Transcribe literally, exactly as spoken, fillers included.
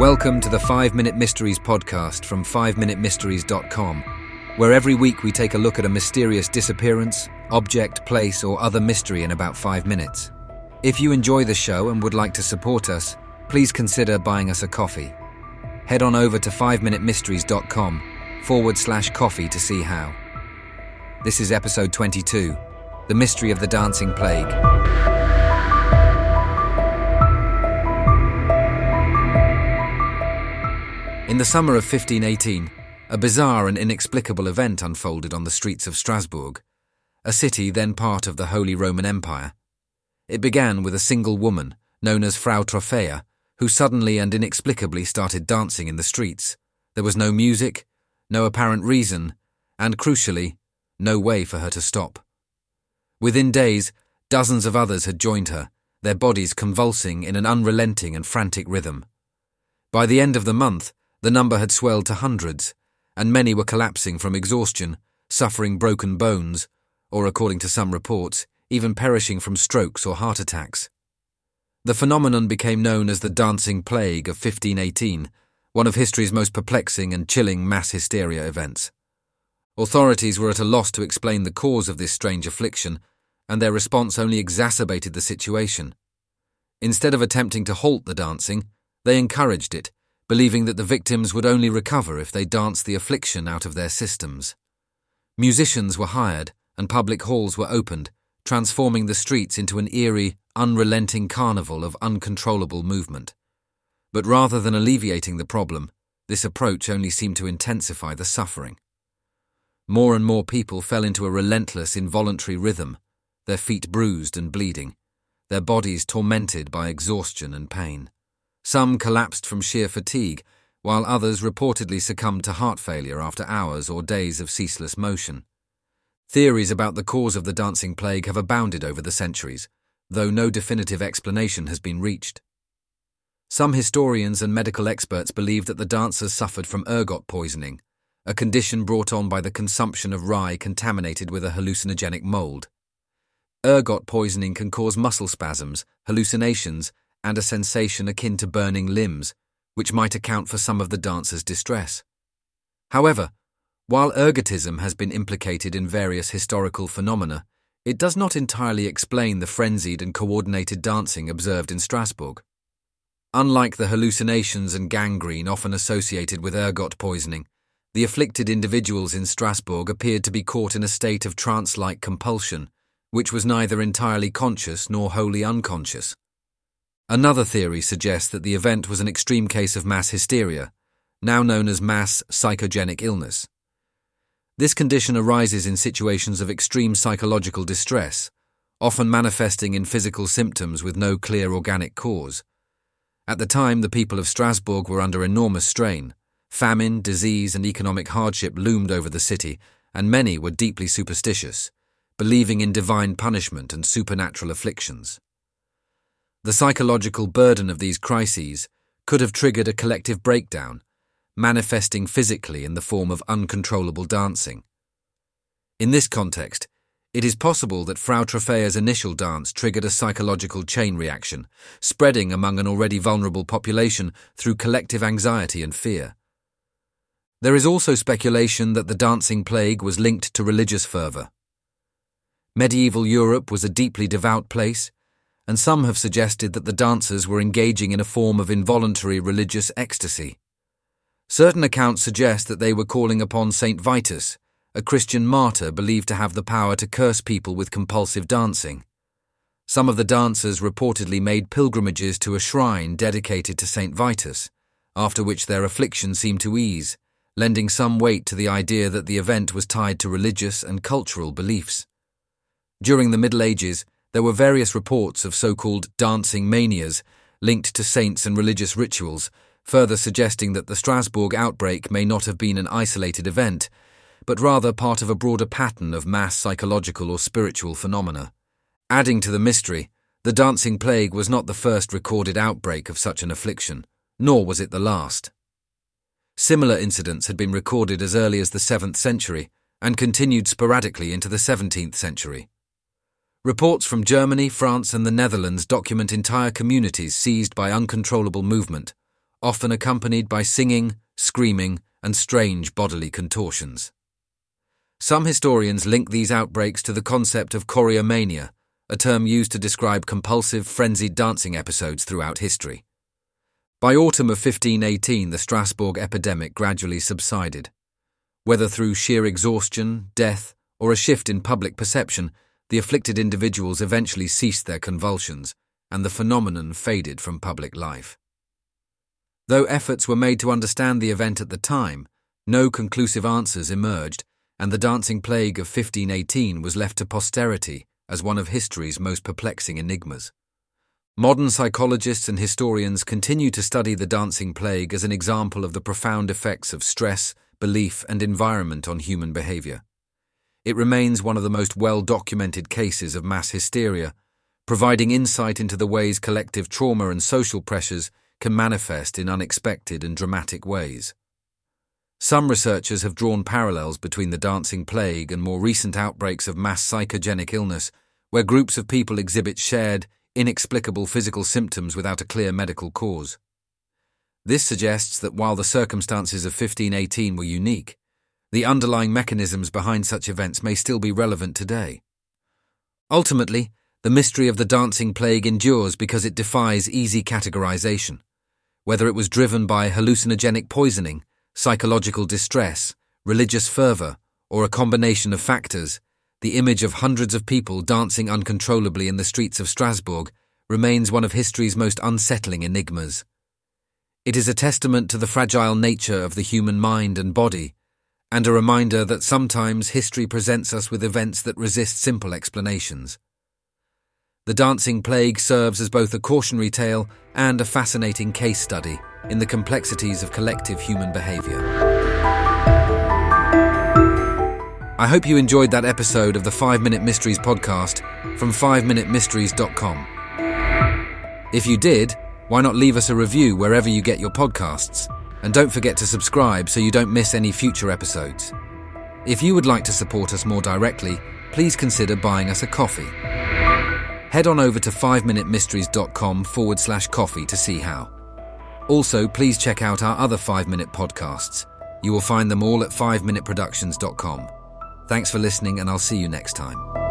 Welcome to the five minute Mysteries podcast from five minute mysteries dot com, where every week we take a look at a mysterious disappearance, object, place, or other mystery in about five minutes. If you enjoy the show and would like to support us, please consider buying us a coffee. Head on over to five minute mysteries dot com forward slash coffee to see how. This is episode twenty-two, The Mystery of the Dancing Plague. In the summer of fifteen eighteen, a bizarre and inexplicable event unfolded on the streets of Strasbourg, a city then part of the Holy Roman Empire. It began with a single woman, known as Frau Troffea, who suddenly and inexplicably started dancing in the streets. There was no music, no apparent reason, and crucially, no way for her to stop. Within days, dozens of others had joined her, their bodies convulsing in an unrelenting and frantic rhythm. By the end of the month, the number had swelled to hundreds, and many were collapsing from exhaustion, suffering broken bones, or according to some reports, even perishing from strokes or heart attacks. The phenomenon became known as the Dancing Plague of fifteen eighteen, one of history's most perplexing and chilling mass hysteria events. Authorities were at a loss to explain the cause of this strange affliction, and their response only exacerbated the situation. Instead of attempting to halt the dancing, they encouraged it, believing that the victims would only recover if they danced the affliction out of their systems. Musicians were hired, and public halls were opened, transforming the streets into an eerie, unrelenting carnival of uncontrollable movement. But rather than alleviating the problem, this approach only seemed to intensify the suffering. More and more people fell into a relentless, involuntary rhythm, their feet bruised and bleeding, their bodies tormented by exhaustion and pain. Some collapsed from sheer fatigue, while others reportedly succumbed to heart failure after hours or days of ceaseless motion. Theories about the cause of the dancing plague have abounded over the centuries, though no definitive explanation has been reached. Some historians and medical experts believe that the dancers suffered from ergot poisoning, a condition brought on by the consumption of rye contaminated with a hallucinogenic mold. Ergot poisoning can cause muscle spasms, hallucinations, and a sensation akin to burning limbs, which might account for some of the dancers' distress. However, while ergotism has been implicated in various historical phenomena, it does not entirely explain the frenzied and coordinated dancing observed in Strasbourg. Unlike the hallucinations and gangrene often associated with ergot poisoning, the afflicted individuals in Strasbourg appeared to be caught in a state of trance-like compulsion, which was neither entirely conscious nor wholly unconscious. Another theory suggests that the event was an extreme case of mass hysteria, now known as mass psychogenic illness. This condition arises in situations of extreme psychological distress, often manifesting in physical symptoms with no clear organic cause. At the time, the people of Strasbourg were under enormous strain. Famine, disease, and economic hardship loomed over the city, and many were deeply superstitious, believing in divine punishment and supernatural afflictions. The psychological burden of these crises could have triggered a collective breakdown, manifesting physically in the form of uncontrollable dancing. In this context, it is possible that Frau Troffea's initial dance triggered a psychological chain reaction, spreading among an already vulnerable population through collective anxiety and fear. There is also speculation that the dancing plague was linked to religious fervour. Medieval Europe was a deeply devout place, and some have suggested that the dancers were engaging in a form of involuntary religious ecstasy. Certain accounts suggest that they were calling upon Saint Vitus, a Christian martyr believed to have the power to curse people with compulsive dancing. Some of the dancers reportedly made pilgrimages to a shrine dedicated to Saint Vitus, after which their affliction seemed to ease, lending some weight to the idea that the event was tied to religious and cultural beliefs. During the Middle Ages, there were various reports of so-called dancing manias linked to saints and religious rituals, further suggesting that the Strasbourg outbreak may not have been an isolated event, but rather part of a broader pattern of mass psychological or spiritual phenomena. Adding to the mystery, the dancing plague was not the first recorded outbreak of such an affliction, nor was it the last. Similar incidents had been recorded as early as the seventh century and continued sporadically into the seventeenth century. Reports from Germany, France, and the Netherlands document entire communities seized by uncontrollable movement, often accompanied by singing, screaming, and strange bodily contortions. Some historians link these outbreaks to the concept of choreomania, a term used to describe compulsive, frenzied dancing episodes throughout history. By autumn of fifteen eighteen, the Strasbourg epidemic gradually subsided. Whether through sheer exhaustion, death, or a shift in public perception, the afflicted individuals eventually ceased their convulsions, and the phenomenon faded from public life. Though efforts were made to understand the event at the time, no conclusive answers emerged, and the dancing plague of fifteen eighteen was left to posterity as one of history's most perplexing enigmas. Modern psychologists and historians continue to study the dancing plague as an example of the profound effects of stress, belief, and environment on human behavior. It remains one of the most well-documented cases of mass hysteria, providing insight into the ways collective trauma and social pressures can manifest in unexpected and dramatic ways. Some researchers have drawn parallels between the dancing plague and more recent outbreaks of mass psychogenic illness, where groups of people exhibit shared, inexplicable physical symptoms without a clear medical cause. This suggests that while the circumstances of fifteen eighteen were unique, the underlying mechanisms behind such events may still be relevant today. Ultimately, the mystery of the dancing plague endures because it defies easy categorization. Whether it was driven by hallucinogenic poisoning, psychological distress, religious fervor, or a combination of factors, the image of hundreds of people dancing uncontrollably in the streets of Strasbourg remains one of history's most unsettling enigmas. It is a testament to the fragile nature of the human mind and body, and a reminder that sometimes history presents us with events that resist simple explanations. The dancing plague serves as both a cautionary tale and a fascinating case study in the complexities of collective human behavior. I hope you enjoyed that episode of the five minute Mysteries podcast from five minute mysteries dot com. If you did, why not leave us a review wherever you get your podcasts, and don't forget to subscribe so you don't miss any future episodes. If you would like to support us more directly, please consider buying us a coffee. Head on over to five minute mysteries dot com forward slash coffee to see how. Also, please check out our other five minute podcasts. You will find them all at five minute productions dot com. Thanks for listening, and I'll see you next time.